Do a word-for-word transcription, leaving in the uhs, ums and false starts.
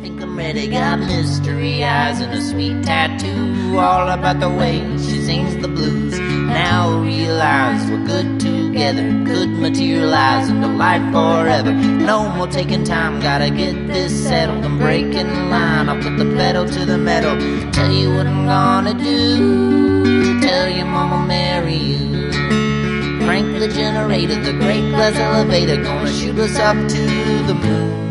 think I'm ready. Got mystery eyes and a sweet tattoo, all about the way she sings the blues. Now I realize we're good together, could materialize into life forever. No more taking time, gotta get this settled. I'm breaking line, I'll put the pedal to the metal. Tell you what I'm gonna do, tell your mama marry you. Crank the generator, the great glass elevator, gonna shoot us up to the moon.